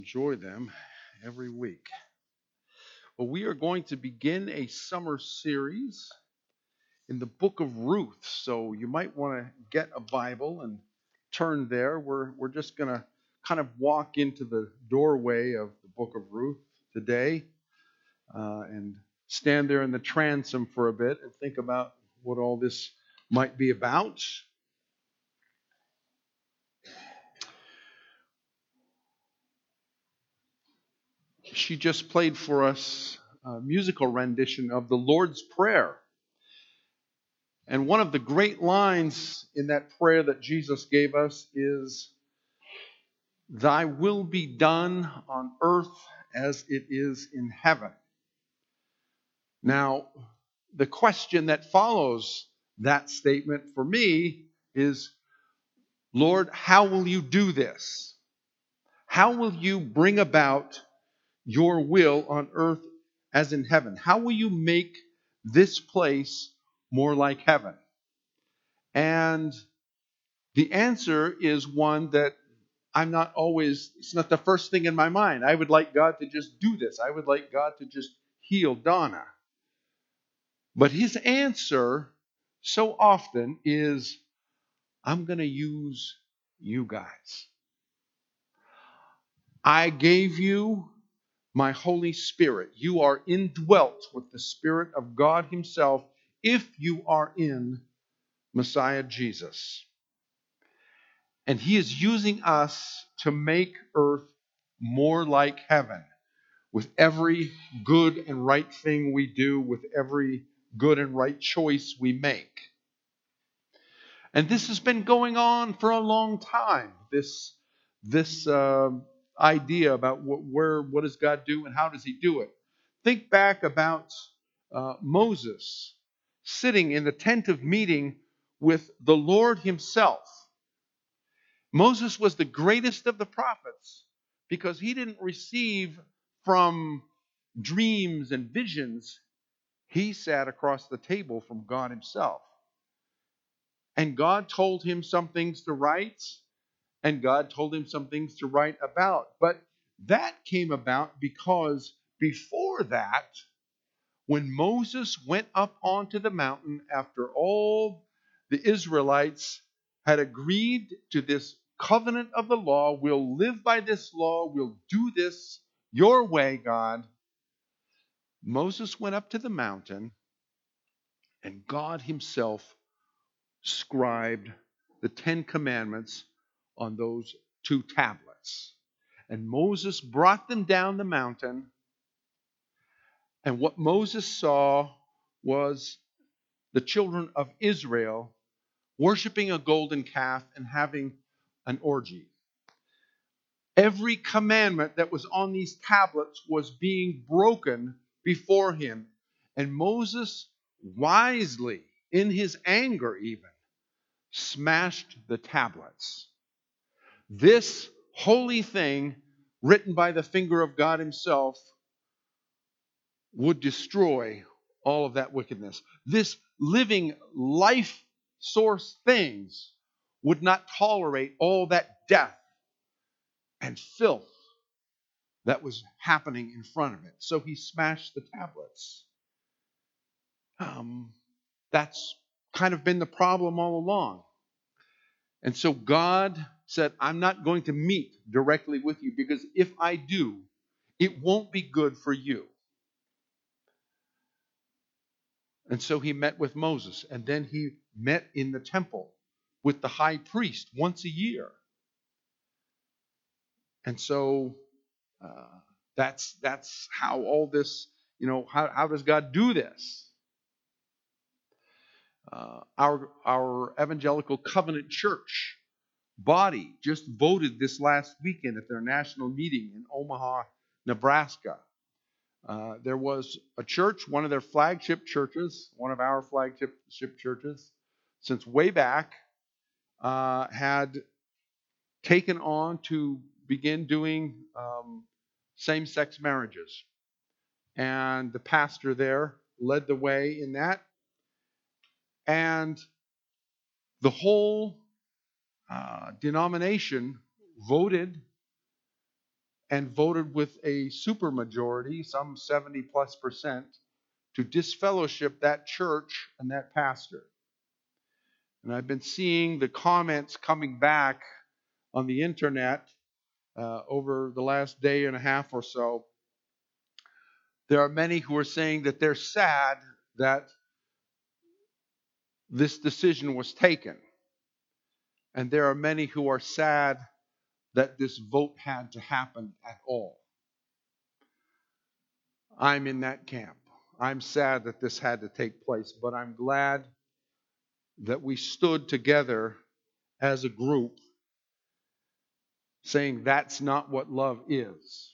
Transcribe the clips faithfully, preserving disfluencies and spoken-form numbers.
Enjoy them every week. Well, we are going to begin a summer series in the book of Ruth. So you might want to get a Bible and turn there. We're, we're just going to kind of walk into the doorway of the book of Ruth today uh, and stand there in the transom for a bit and think about what all this might be about. She just played for us a musical rendition of the Lord's Prayer. And one of the great lines in that prayer that Jesus gave us is, "Thy will be done on earth as it is in heaven." Now, the question that follows that statement for me is, Lord, how will you do this? How will you bring about your will on earth as in heaven? How will you make this place more like heaven? And the answer is one that I'm not always, it's not the first thing in my mind. I would like God to just do this. I would like God to just heal Donna. But his answer so often is, I'm going to use you guys. I gave you my Holy Spirit. You are indwelt with the Spirit of God himself if you are in Messiah Jesus. And he is using us to make earth more like heaven with every good and right thing we do, with every good and right choice we make. And this has been going on for a long time, this, this uh, idea about what, where, what does God do and how does he do it. Think back about uh, Moses sitting in the tent of meeting with the Lord himself. Moses was the greatest of the prophets because he didn't receive from dreams and visions. He sat across the table from God himself. And God told him some things to write, and God told him some things to write about. But that came about because before that, when Moses went up onto the mountain after all the Israelites had agreed to this covenant of the law, we'll live by this law, we'll do this your way, God. Moses went up to the mountain, and God himself scribed the Ten Commandments on those two tablets. And Moses brought them down the mountain, and what Moses saw was the children of Israel worshiping a golden calf and having an orgy. Every commandment that was on these tablets was being broken before him. And Moses wisely, in his anger even, smashed the tablets. This holy thing, written by the finger of God himself, would destroy all of that wickedness. This living life source things would not tolerate all that death and filth that was happening in front of it. So he smashed the tablets. Um, that's kind of been the problem all along. And so God said, I'm not going to meet directly with you because if I do, it won't be good for you. And so he met with Moses, and then he met in the temple with the high priest once a year. And so uh, that's that's how all this, you know, how, how does God do this? Uh, our our Evangelical Covenant Church body just voted this last weekend at their national meeting in Omaha, Nebraska. Uh, there was a church, one of their flagship churches, one of our flagship churches, since way back, uh, had taken on to begin doing um, same-sex marriages. And the pastor there led the way in that. And the whole uh, denomination voted and voted with a supermajority, some seventy plus percent, to disfellowship that church and that pastor. And I've been seeing the comments coming back on the internet uh, over the last day and a half or so. There are many who are saying that they're sad that this decision was taken. And there are many who are sad that this vote had to happen at all. I'm in that camp. I'm sad that this had to take place, but I'm glad that we stood together as a group saying that's not what love is,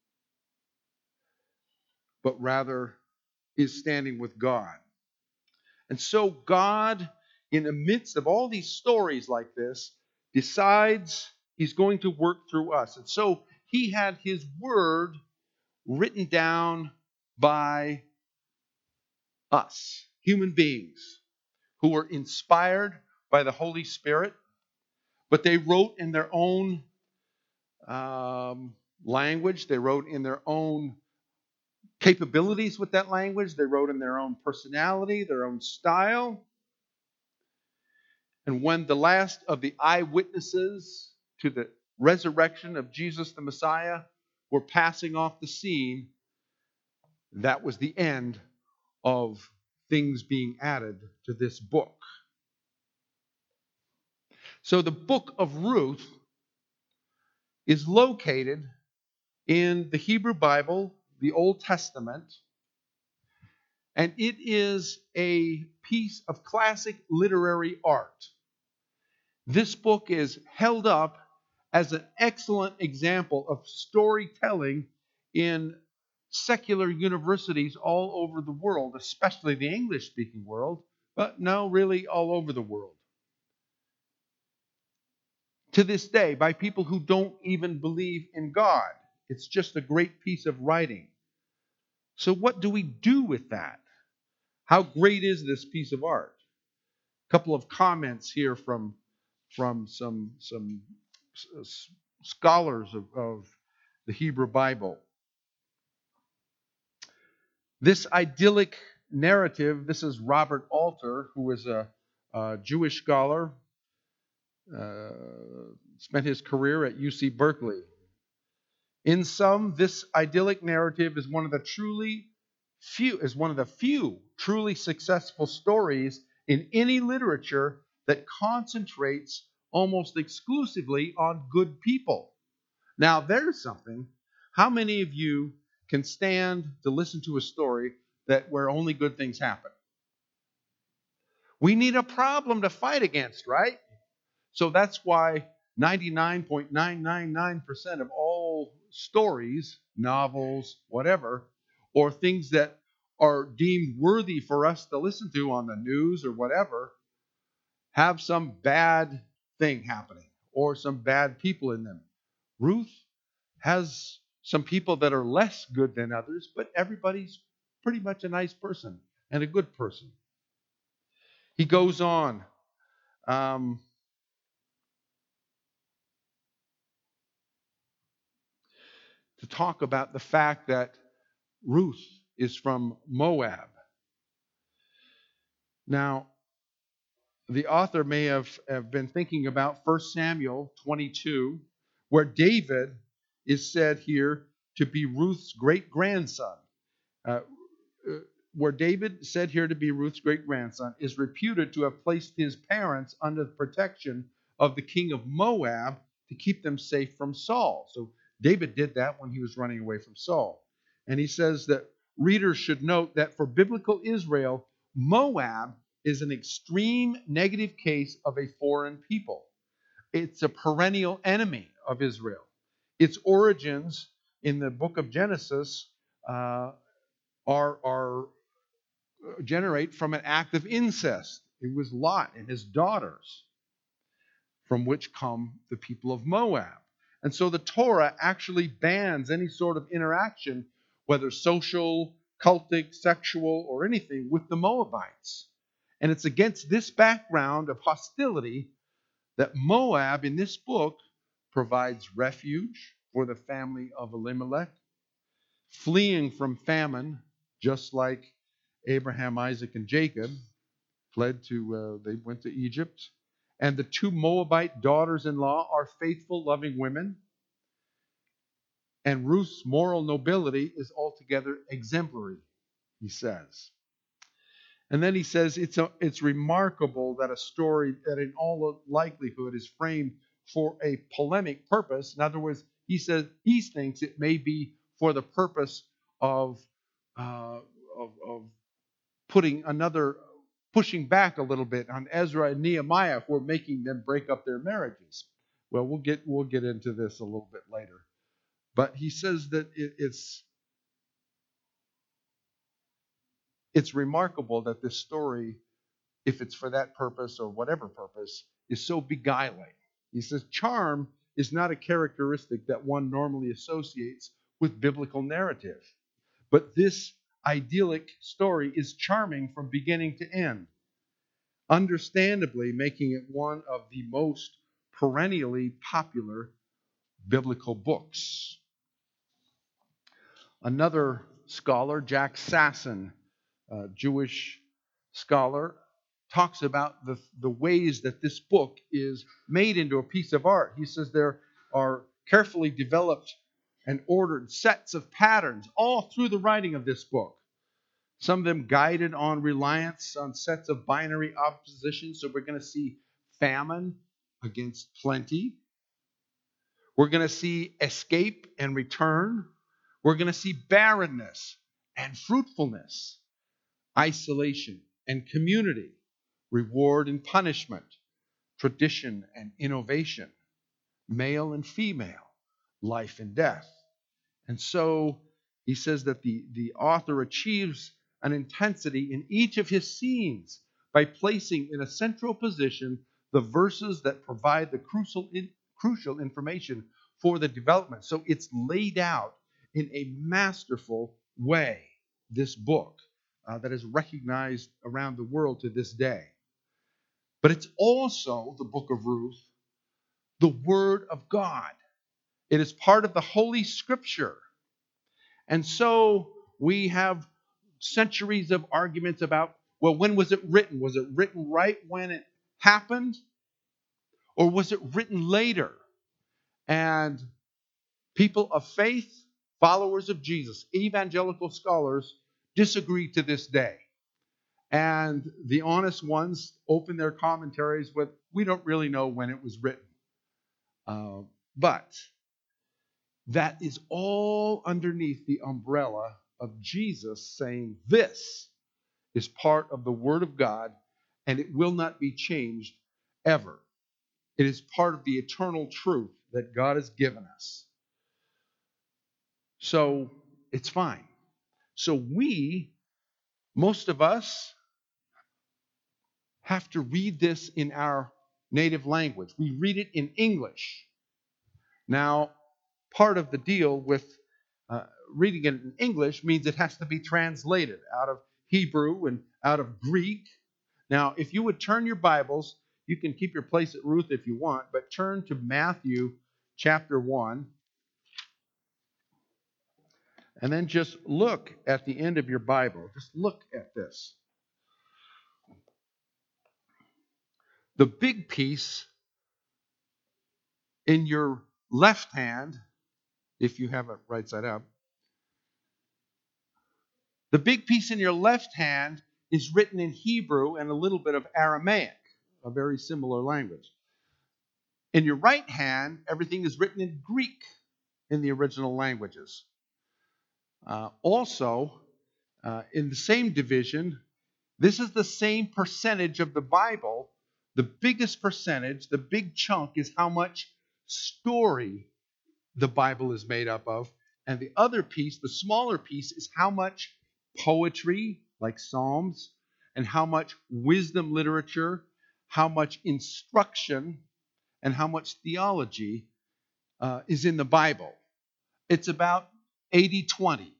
but rather is standing with God. And so God, in the midst of all these stories like this, decides he's going to work through us. And so he had his word written down by us, human beings, who were inspired by the Holy Spirit, but they wrote in their own um, language. They wrote in their own capabilities with that language. They wrote in their own personality, their own style. And when the last of the eyewitnesses to the resurrection of Jesus the Messiah were passing off the scene, that was the end of things being added to this book. So the book of Ruth is located in the Hebrew Bible, the Old Testament, and it is a piece of classic literary art. This book is held up as an excellent example of storytelling in secular universities all over the world, especially the English-speaking world, but no, really all over the world. To this day, by people who don't even believe in God. It's just a great piece of writing. So what do we do with that? How great is this piece of art? A couple of comments here from, from some, some scholars of, of the Hebrew Bible. This idyllic narrative, this is Robert Alter, who is a, a Jewish scholar, uh, spent his career at U C Berkeley. In sum, this idyllic narrative is one of the truly few is one of the few truly successful stories in any literature that concentrates almost exclusively on good people. Now, there's something. How many of you can stand to listen to a story that where only good things happen? We need a problem to fight against, right? So that's why ninety-nine point nine nine nine percent of all stories, novels, whatever, or things that are deemed worthy for us to listen to on the news or whatever, have some bad thing happening or some bad people in them. Ruth has some people that are less good than others, but everybody's pretty much a nice person and a good person. He goes on. Um, to talk about the fact that Ruth is from Moab. Now, the author may have, have been thinking about First Samuel twenty-two, where David is said here to be Ruth's great-grandson. Uh, where David, said here to be Ruth's great-grandson, is reputed to have placed his parents under the protection of the king of Moab to keep them safe from Saul. So David did that when he was running away from Saul. And he says that readers should note that for biblical Israel, Moab is an extreme negative case of a foreign people. It's a perennial enemy of Israel. Its origins in the book of Genesis uh, are, are generate from an act of incest. It was Lot and his daughters, from which come the people of Moab. And so the Torah actually bans any sort of interaction, whether social, cultic, sexual, or anything, with the Moabites. And it's against this background of hostility that Moab in this book provides refuge, for the family of Elimelech, fleeing from famine, just like Abraham, Isaac, and Jacob fled to, uh, they went to Egypt. And the two Moabite daughters-in-law are faithful, loving women. And Ruth's moral nobility is altogether exemplary, he says. And then he says it's a, it's remarkable that a story that in all likelihood is framed for a polemic purpose. In other words, he says he thinks it may be for the purpose of, uh, of, of putting another, pushing back a little bit on Ezra and Nehemiah for making them break up their marriages. Well, we'll get we'll get into this a little bit later. But he says that it, it's it's remarkable that this story, if it's for that purpose or whatever purpose, is so beguiling. He says charm is not a characteristic that one normally associates with biblical narrative. But this idyllic story is charming from beginning to end, understandably making it one of the most perennially popular biblical books. Another scholar, Jack Sasson, a Jewish scholar, talks about the, the ways that this book is made into a piece of art. He says there are carefully developed and ordered sets of patterns all through the writing of this book. Some of them guided on reliance on sets of binary opposition. So we're going to see famine against plenty. We're going to see escape and return. We're going to see barrenness and fruitfulness, isolation and community, reward and punishment, tradition and innovation, male and female, life and death. And so he says that the, the author achieves an intensity in each of his scenes by placing in a central position the verses that provide the crucial, in, crucial information for the development. So it's laid out in a masterful way, this book uh, that is recognized around the world to this day. But it's also, the book of Ruth, the Word of God. It is part of the Holy Scripture. And so we have centuries of arguments about, well, when was it written? Was it written right when it happened? Or was it written later? And people of faith, followers of Jesus, evangelical scholars disagree to this day. And the honest ones open their commentaries with, we don't really know when it was written. Uh, but that is all underneath the umbrella of Jesus saying this is part of the Word of God and it will not be changed ever. It is part of the eternal truth that God has given us. So it's fine. So we, most of us, have to read this in our native language. We read it in English. Now, part of the deal with uh, reading it in English means it has to be translated out of Hebrew and out of Greek. Now, if you would turn your Bibles, you can keep your place at Ruth if you want, but turn to Matthew chapter one. And then just look at the end of your Bible. Just look at this. The big piece in your left hand, if you have it right side up, the big piece in your left hand is written in Hebrew and a little bit of Aramaic, a very similar language. In your right hand, everything is written in Greek in the original languages. Uh, also, uh, in the same division, this is the same percentage of the Bible. The biggest percentage, the big chunk, is how much story the Bible is made up of. And the other piece, the smaller piece, is how much poetry, like Psalms, and how much wisdom literature, how much instruction, and how much theology uh, is in the Bible. It's about eighty twenty.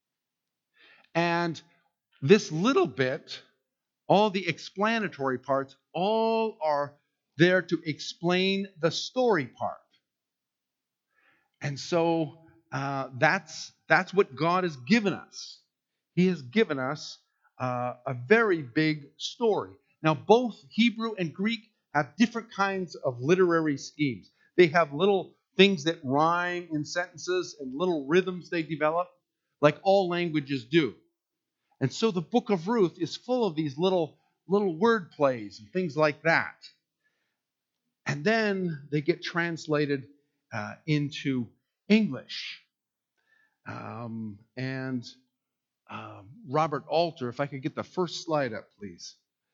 And this little bit, all the explanatory parts, all are there to explain the story part. And so uh, that's, that's what God has given us. He has given us uh, a very big story. Now, both Hebrew and Greek have different kinds of literary schemes. They have little things that rhyme in sentences and little rhythms they develop, like all languages do. And so the book of Ruth is full of these little, little word plays and things like that. And then they get translated uh, into English. Um, and um, Robert Alter, if I could get the first slide up, please.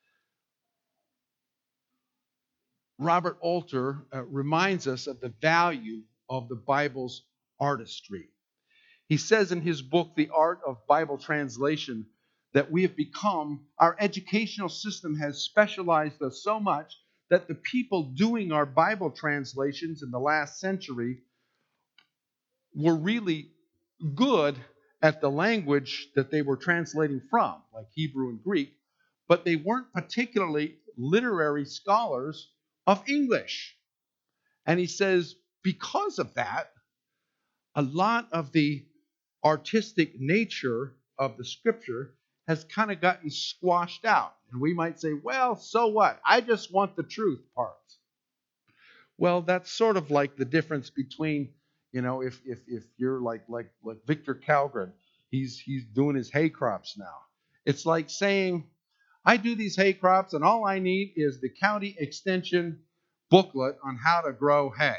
Robert Alter uh, reminds us of the value of the Bible's artistry. He says in his book, The Art of Bible Translation, that we have become, our educational system has specialized us so much that the people doing our Bible translations in the last century were really good at the language that they were translating from, like Hebrew and Greek, but they weren't particularly literary scholars of English. And he says, because of that, a lot of the artistic nature of the scripture has kind of gotten squashed out. And we might say, well, so what? I just want the truth part. Well, that's sort of like the difference between, you know, if if if you're like like like Victor Calgren, he's he's doing his hay crops now. It's like saying, I do these hay crops and all I need is the county extension booklet on how to grow hay.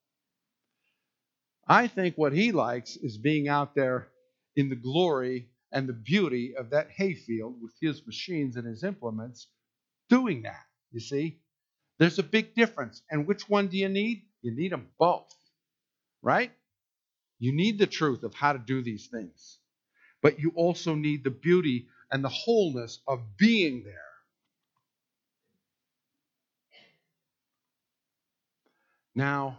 I think what he likes is being out there in the glory and the beauty of that hayfield with his machines and his implements doing that. You see, there's a big difference. And which one do you need? You need them both, right? You need the truth of how to do these things, but you also need the beauty and the wholeness of being there. Now,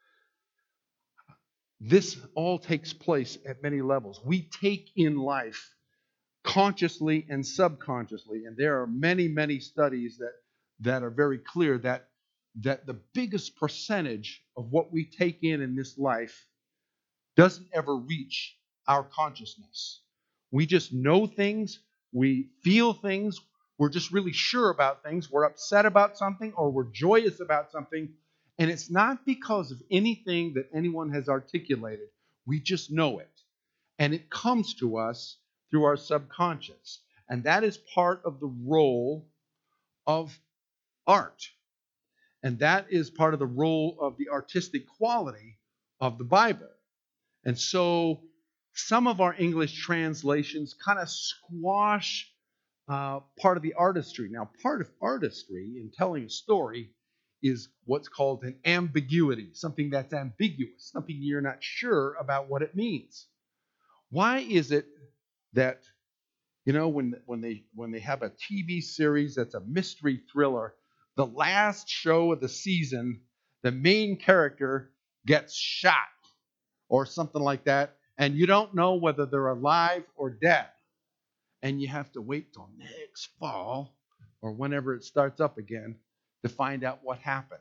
this all takes place at many levels. We take in life consciously and subconsciously, and there are many, many studies that, that are very clear that, that the biggest percentage of what we take in in this life doesn't ever reach our consciousness. We just know things, we feel things, we're just really sure about things, we're upset about something, or we're joyous about something, and it's not because of anything that anyone has articulated. We just know it. And it comes to us through our subconscious. And that is part of the role of art. And that is part of the role of the artistic quality of the Bible. And so some of our English translations kind of squash uh, part of the artistry. Now, part of artistry in telling a story is what's called an ambiguity, something that's ambiguous, something you're not sure about what it means. Why is it that, you know, when, when they when they have a T V series that's a mystery thriller, the last show of the season, the main character gets shot or something like that, and you don't know whether they're alive or dead. And you have to wait till next fall or whenever it starts up again to find out what happened.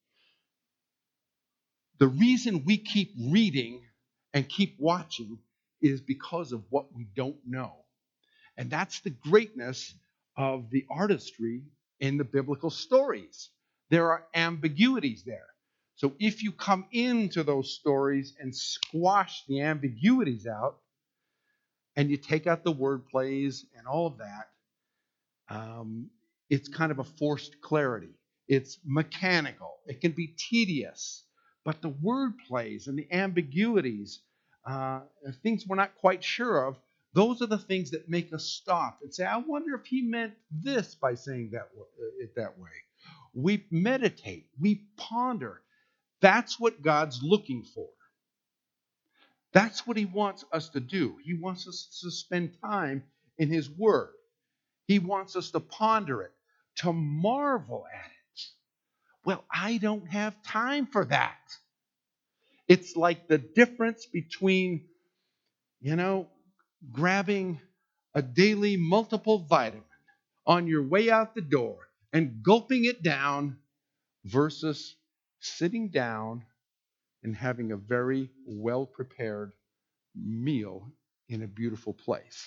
The reason we keep reading and keep watching is because of what we don't know. And that's the greatness of the artistry in the biblical stories. There are ambiguities there. So if you come into those stories and squash the ambiguities out, and you take out the word plays and all of that, um, it's kind of a forced clarity. It's mechanical. It can be tedious. But the word plays and the ambiguities, uh, things we're not quite sure of, those are the things that make us stop and say, I wonder if he meant this by saying that it that way. We meditate. We ponder. That's what God's looking for. That's what he wants us to do. He wants us to spend time in his word. He wants us to ponder it, to marvel at it. Well, I don't have time for that. It's like the difference between, you know, grabbing a daily multiple vitamin on your way out the door and gulping it down versus sitting down and having a very well-prepared meal in a beautiful place.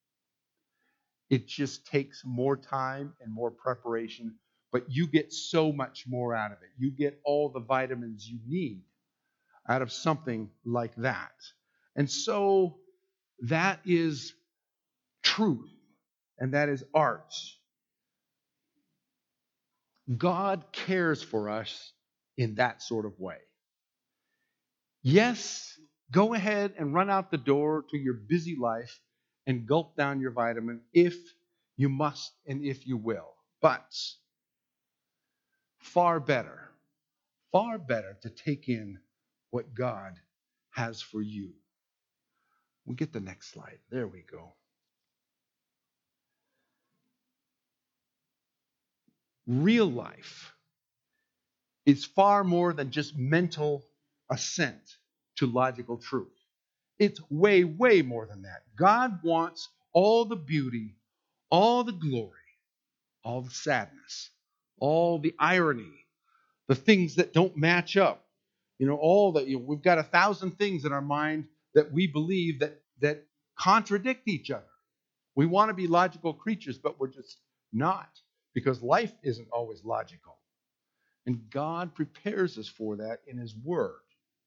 It just takes more time and more preparation, but you get so much more out of it. You get all the vitamins you need out of something like that. And so that is truth, and that is art. God cares for us in that sort of way. Yes, go ahead and run out the door to your busy life and gulp down your vitamin if you must and if you will. But far better, far better to take in what God has for you. We get the next slide. There we go. Real life is far more than just mental assent to logical truth. It's way, way more than that. God wants all the beauty, all the glory, all the sadness, all the irony, the things that don't match up. You know, all that you know, we've got a thousand things in our mind that we believe that that contradict each other. We want to be logical creatures, but we're just not, because life isn't always logical. And God prepares us for that in His Word.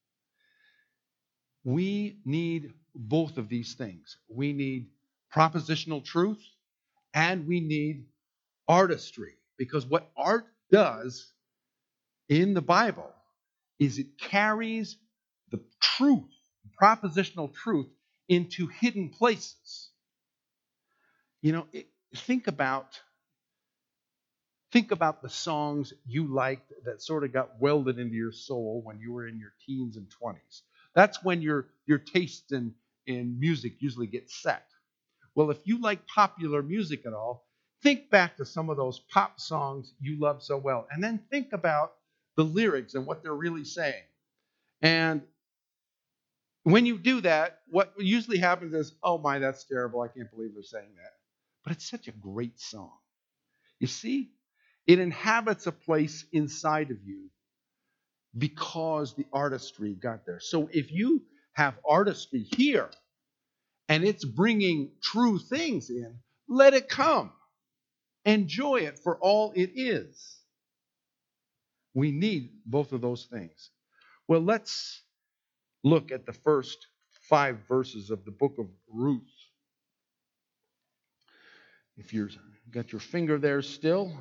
We need both of these things. We need propositional truth and we need artistry. Because what art does in the Bible is it carries the truth, propositional truth, into hidden places. You know, it, think about think about the songs you liked that sort of got welded into your soul when you were in your teens and twenties. That's when your, your tastes in, in music usually get set. Well, if you like popular music at all, think back to some of those pop songs you love so well, and then think about the lyrics and what they're really saying. And when you do that, what usually happens is, oh my, that's terrible. I can't believe they're saying that. But it's such a great song. You see, it inhabits a place inside of you because the artistry got there. So if you have artistry here and it's bringing true things in, let it come. Enjoy it for all it is. We need both of those things. Well, let's look at the first five verses of the book of Ruth. If you've got your finger there still.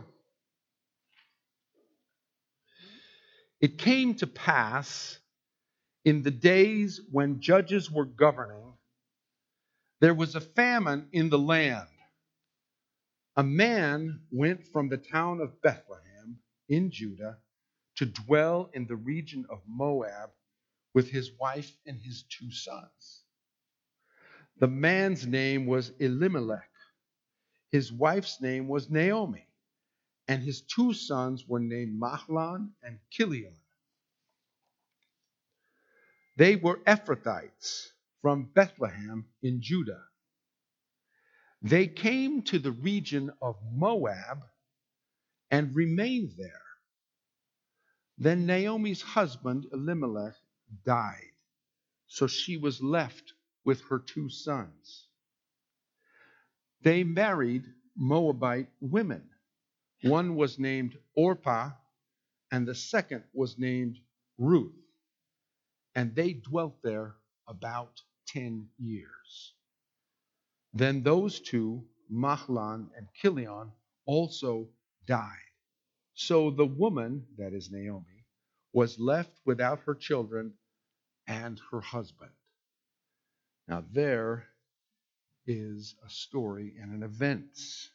It came to pass in the days when judges were governing, there was a famine in the land. A man went from the town of Bethlehem in Judah to dwell in the region of Moab with his wife and his two sons. The man's name was Elimelech. His wife's name was Naomi, and his two sons were named Mahlon and Chilion. They were Ephrathites from Bethlehem in Judah. They came to the region of Moab and remained there. Then Naomi's husband Elimelech died, so she was left with her two sons. They married Moabite women. One was named Orpah, and the second was named Ruth. And they dwelt there about ten years. Then those two, Mahlon and Chilion, also died. So the woman, that is Naomi, was left without her children and her husband. Now there is a story and an event.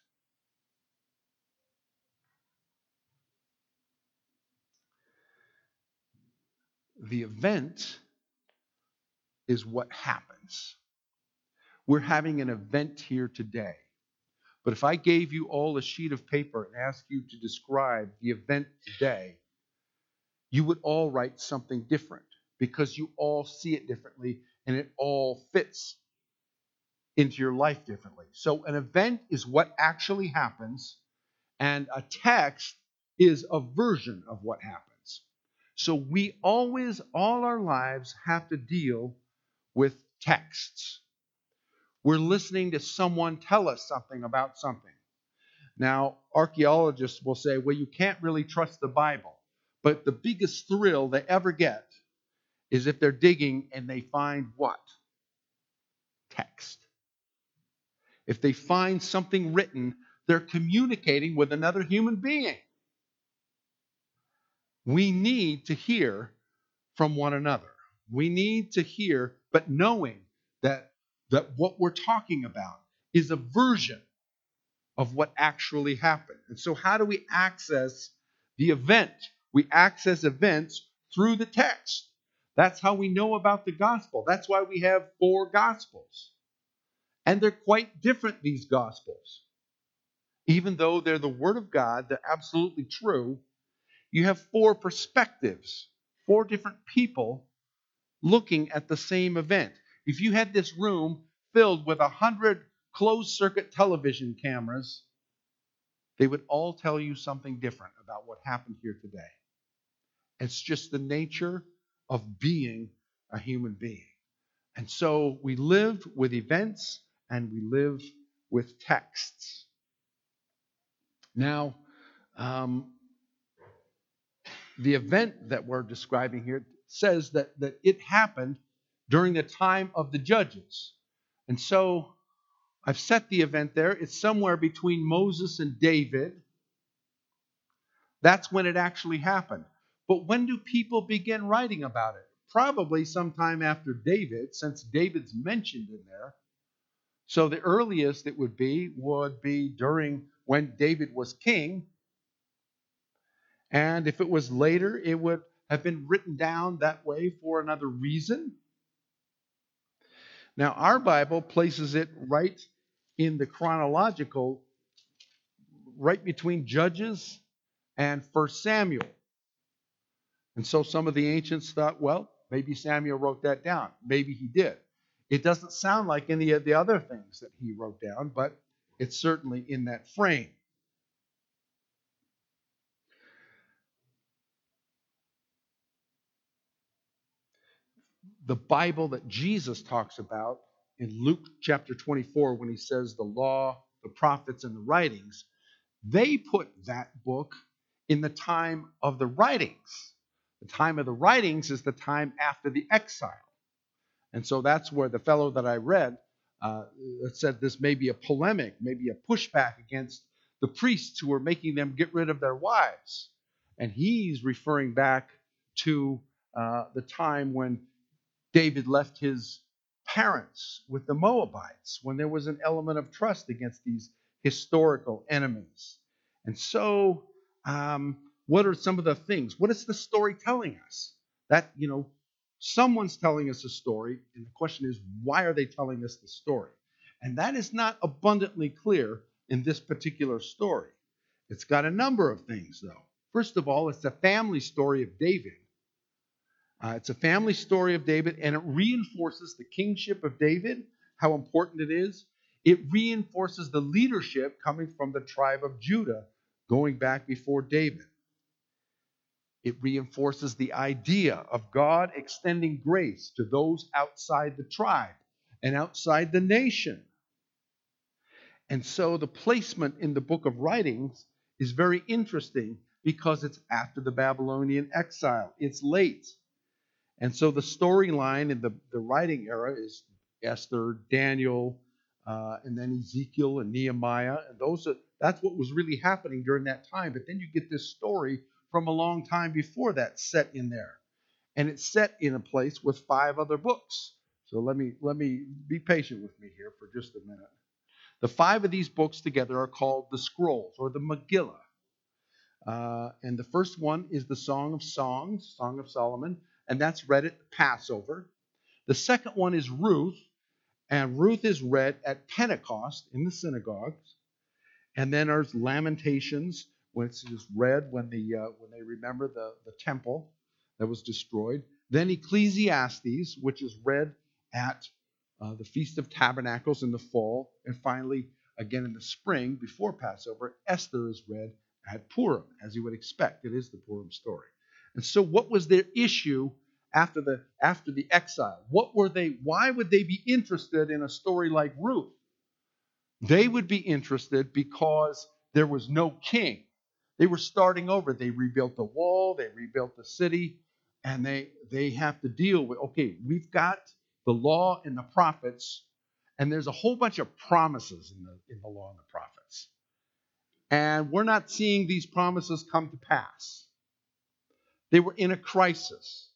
The event is what happens. We're having an event here today. But if I gave you all a sheet of paper and asked you to describe the event today, you would all write something different because you all see it differently and it all fits into your life differently. So an event is what actually happens, and a text is a version of what happens. So we always, all our lives, have to deal with texts. We're listening to someone tell us something about something. Now, archaeologists will say, well, you can't really trust the Bible. But the biggest thrill they ever get is if they're digging and they find what? Text. If they find something written, they're communicating with another human being. We need to hear from one another. We need to hear, but knowing that, that what we're talking about is a version of what actually happened. And so how do we access the event? We access events through the text. That's how we know about the gospel. That's why we have four gospels. And they're quite different, these gospels. Even though they're the word of God, they're absolutely true. You have four perspectives, four different people looking at the same event. If you had this room filled with a hundred closed-circuit television cameras, they would all tell you something different about what happened here today. It's just the nature of being a human being. And so we live with events and we live with texts. Now, um, the event that we're describing here says that, that it happened during the time of the judges. And so I've set the event there. It's somewhere between Moses and David. That's when it actually happened. But when do people begin writing about it? Probably sometime after David, since David's mentioned in there. So the earliest it would be would be during when David was king. And if it was later, it would have been written down that way for another reason. Now, our Bible places it right in the chronological, right between Judges and First Samuel. And so some of the ancients thought, well, maybe Samuel wrote that down. Maybe he did. It doesn't sound like any of the other things that he wrote down, but it's certainly in that frame. The Bible that Jesus talks about in Luke chapter twenty-four, when he says the law, the prophets, and the writings, they put that book in the time of the writings. The time of the writings is the time after the exile. And so that's where the fellow that I read uh, said this may be a polemic, maybe a pushback against the priests who were making them get rid of their wives. And he's referring back to uh, the time when David left his parents with the Moabites, when there was an element of trust against these historical enemies. And so, um, what are some of the things? What is the story telling us? That, you know, someone's telling us a story, and the question is, why are they telling us the story? And that is not abundantly clear in this particular story. It's got a number of things, though. First of all, it's a family story of David. Uh, it's a family story of David, and it reinforces the kingship of David, how important it is. It reinforces the leadership coming from the tribe of Judah, going back before David. It reinforces the idea of God extending grace to those outside the tribe and outside the nation. And so the placement in the book of writings is very interesting because it's after the Babylonian exile. It's late. And so the storyline in the, the writing era is Esther, Daniel, uh, and then Ezekiel and Nehemiah. And those are, that's what was really happening during that time. But then you get this story from a long time before that set in there. And it's set in a place with five other books. So let me let me be patient with me here for just a minute. The five of these books together are called the Scrolls, or the Megillah. Uh, and the first one is the Song of Songs, Song of Solomon, and that's read at Passover. The second one is Ruth, and Ruth is read at Pentecost in the synagogues. And then there's Lamentations, which is read when the uh, when they remember the, the temple that was destroyed. Then Ecclesiastes, which is read at uh, the Feast of Tabernacles in the fall. And finally, again in the spring, before Passover, Esther is read at Purim, as you would expect. It is the Purim story. And so what was their issue after the after the exile? What were they why would they be interested in a story like Ruth? They would be interested because there was no king. They were starting over. They rebuilt the wall, they rebuilt the city, and they they have to deal with, okay, we've got the law and the prophets, and there's a whole bunch of promises in the in the law and the prophets. And we're not seeing these promises come to pass. They were in a crisis.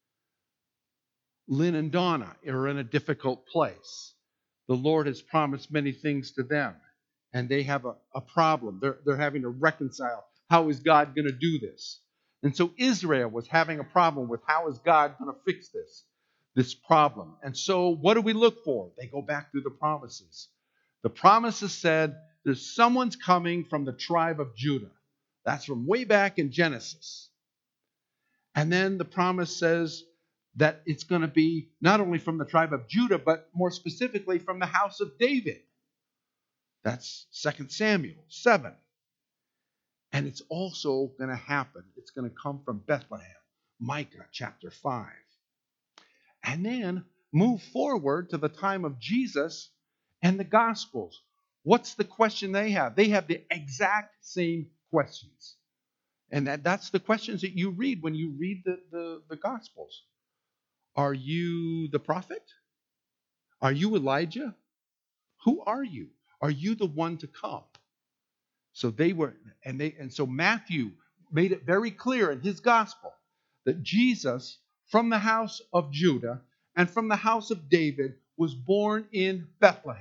Lynn and Donna are in a difficult place. The Lord has promised many things to them, and they have a, a problem. They're, they're having to reconcile. How is God going to do this? And so Israel was having a problem with how is God going to fix this, this problem. And so what do we look for? They go back through the promises. The promises said there's someone's coming from the tribe of Judah. That's from way back in Genesis. And then the promise says that it's going to be not only from the tribe of Judah, but more specifically from the house of David. That's Second Samuel seven. And it's also going to happen. It's going to come from Bethlehem. Micah chapter five. And then move forward to the time of Jesus and the Gospels. What's the question they have? They have the exact same questions. And that, that's the questions that you read when you read the, the, the Gospels. Are you the prophet? Are you Elijah? Who are you? Are you the one to come? So they were, and they, and so Matthew made it very clear in his gospel that Jesus, from the house of Judah and from the house of David, was born in Bethlehem.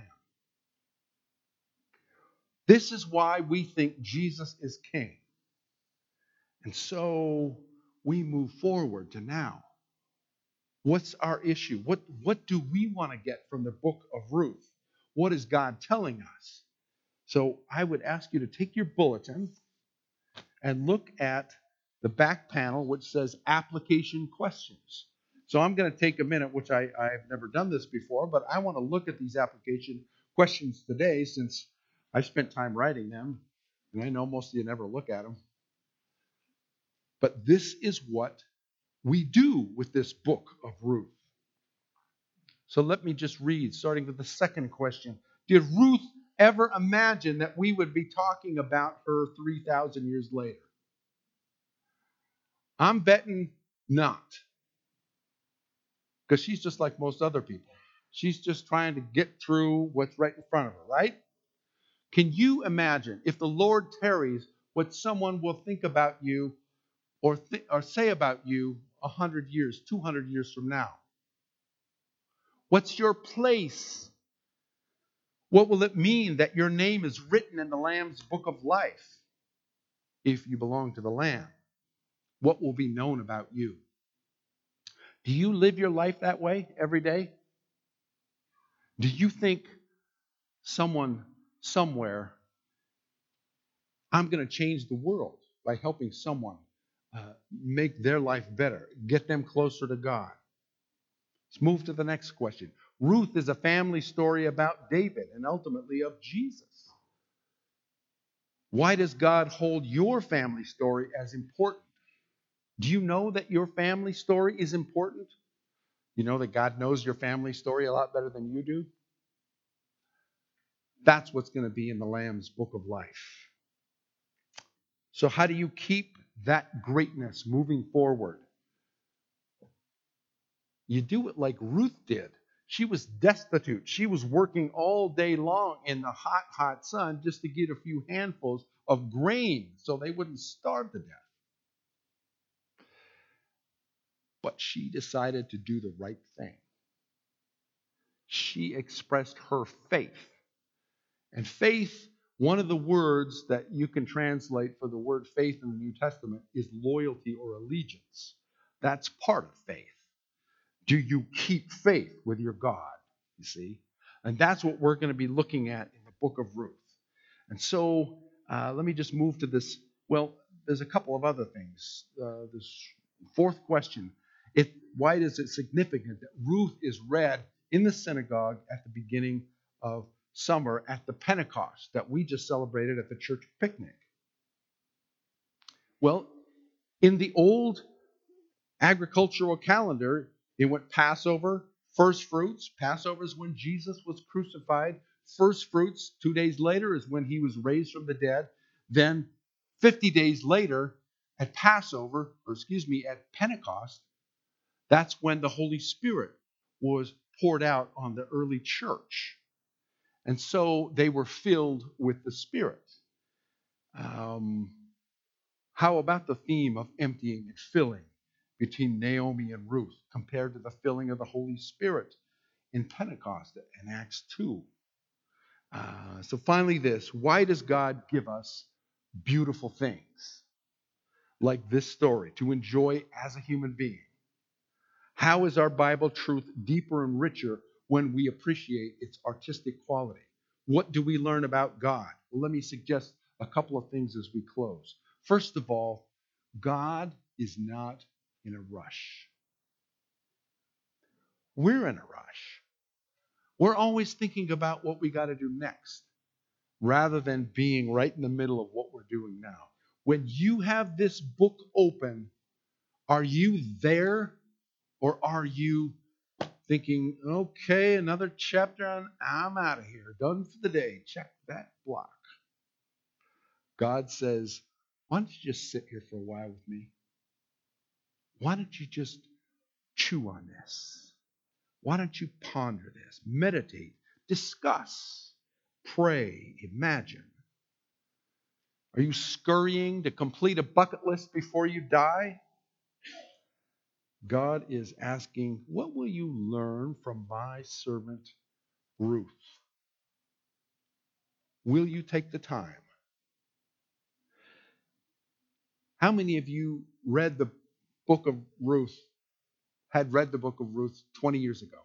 This is why we think Jesus is king. And so we move forward to now. What's our issue? What, what do we want to get from the book of Ruth? What is God telling us? So I would ask you to take your bulletin and look at the back panel, which says application questions. So I'm going to take a minute, which I, I've never done this before, but I want to look at these application questions today since I spent time writing them, and I know most of you never look at them. But this is what we do with this book of Ruth. So let me just read, starting with the second question. Did Ruth ever imagine that we would be talking about her three thousand years later? I'm betting not. Because she's just like most other people. She's just trying to get through what's right in front of her, right? Can you imagine if the Lord tarries what someone will think about you or, th- or say about you one hundred years, two hundred years from now? What's your place? What will it mean that your name is written in the Lamb's book of life if you belong to the Lamb? What will be known about you? Do you live your life that way every day? Do you think someone somewhere, I'm going to change the world by helping someone uh, make their life better, get them closer to God? Let's move to the next question. Ruth is a family story about David and ultimately of Jesus. Why does God hold your family story as important? Do you know that your family story is important? You know that God knows your family story a lot better than you do? That's what's going to be in the Lamb's book of life. So how do you keep that greatness moving forward? You do it like Ruth did. She was destitute. She was working all day long in the hot, hot sun just to get a few handfuls of grain so they wouldn't starve to death. But she decided to do the right thing. She expressed her faith. And faith, one of the words that you can translate for the word faith in the New Testament is loyalty or allegiance. That's part of faith. Do you keep faith with your God? You see? And that's what we're going to be looking at in the book of Ruth. And so uh, let me just move to this. Well, there's a couple of other things. Uh, this fourth question. It, why is it significant that Ruth is read in the synagogue at the beginning of summer at the Pentecost that we just celebrated at the church picnic? Well, in the Old Agricultural calendar, it went Passover, first fruits. Passover is when Jesus was crucified. First fruits, two days later, is when he was raised from the dead. Then fifty days later, at Passover, or excuse me, at Pentecost, that's when the Holy Spirit was poured out on the early church. And so they were filled with the Spirit. Um, how about the theme of emptying and filling between Naomi and Ruth compared to the filling of the Holy Spirit in Pentecost in Acts two? Uh, so finally this, why does God give us beautiful things like this story to enjoy as a human being? How is our Bible truth deeper and richer when we appreciate its artistic quality? What do we learn about God? Well, let me suggest a couple of things as we close. First of all, God is not in a rush. We're in a rush. We're always thinking about what we got to do next rather than being right in the middle of what we're doing now. When you have this book open, are you there or are you thinking, okay, another chapter on, I'm out of here, done for the day, check that block? God says, why don't you just sit here for a while with me? Why don't you just chew on this? Why don't you ponder this, meditate, discuss, pray, imagine? Are you scurrying to complete a bucket list before you die? God is asking, what will you learn from my servant Ruth? Will you take the time? How many of you read the book of Ruth, had read the book of Ruth twenty years ago?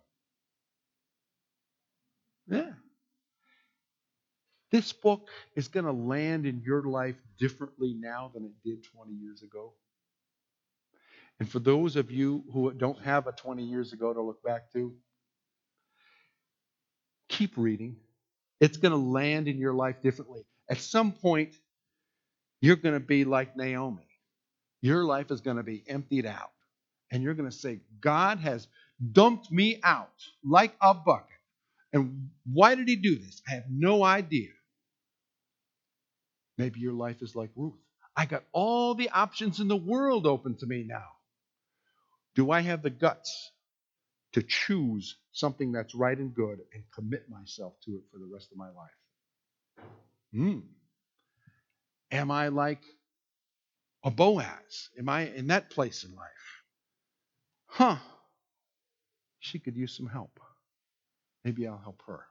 Yeah. This book is going to land in your life differently now than it did twenty years ago. And for those of you who don't have a twenty years ago to look back to, keep reading. It's going to land in your life differently. At some point, you're going to be like Naomi. Your life is going to be emptied out. And you're going to say, God has dumped me out like a bucket. And why did he do this? I have no idea. Maybe your life is like Ruth. I got all the options in the world open to me now. Do I have the guts to choose something that's right and good and commit myself to it for the rest of my life? Hmm. Am I like a Boaz? Am I in that place in life? Huh. She could use some help. Maybe I'll help her.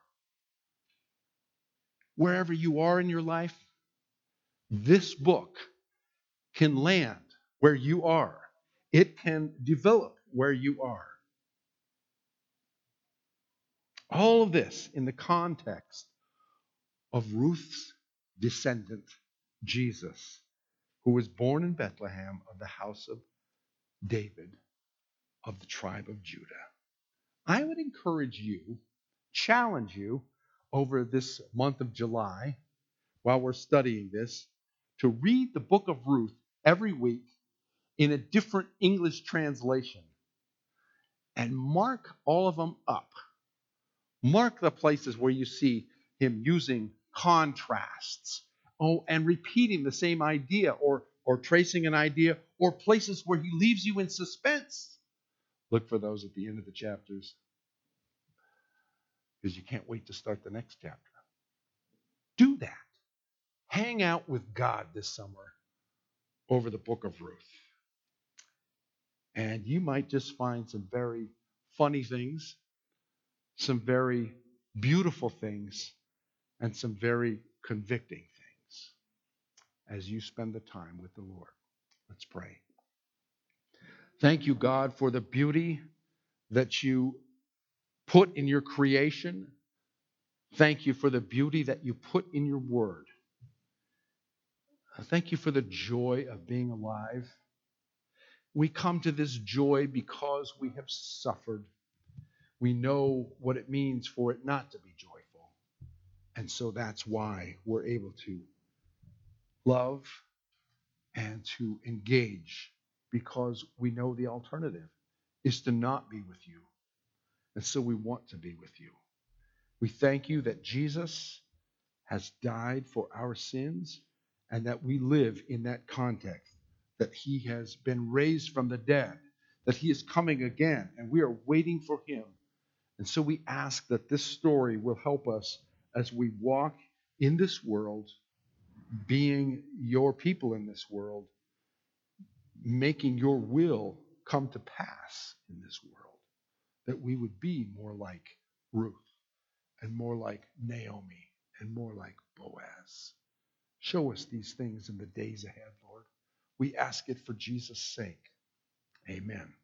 Wherever you are in your life, this book can land where you are. It can develop where you are. All of this in the context of Ruth's descendant, Jesus, who was born in Bethlehem of the house of David of the tribe of Judah. I would encourage you, challenge you over this month of July, while we're studying this, to read the book of Ruth every week in a different English translation and mark all of them up. Mark the places where you see him using contrasts, oh, and repeating the same idea or, or tracing an idea, or places where he leaves you in suspense. Look for those at the end of the chapters because you can't wait to start the next chapter. Do that. Hang out with God this summer over the book of Ruth. And you might just find some very funny things, some very beautiful things, and some very convicting things as you spend the time with the Lord. Let's pray. Thank you, God, for the beauty that you put in your creation. Thank you for the beauty that you put in your word. Thank you for the joy of being alive. We come to this joy because we have suffered. We know what it means for it not to be joyful. And so that's why we're able to love and to engage because we know the alternative is to not be with you. And so we want to be with you. We thank you that Jesus has died for our sins and that we live in that context, that he has been raised from the dead, that he is coming again, and we are waiting for him. And so we ask that this story will help us as we walk in this world, being your people in this world, making your will come to pass in this world, that we would be more like Ruth and more like Naomi and more like Boaz. Show us these things in the days ahead, Lord. We ask it for Jesus' sake. Amen.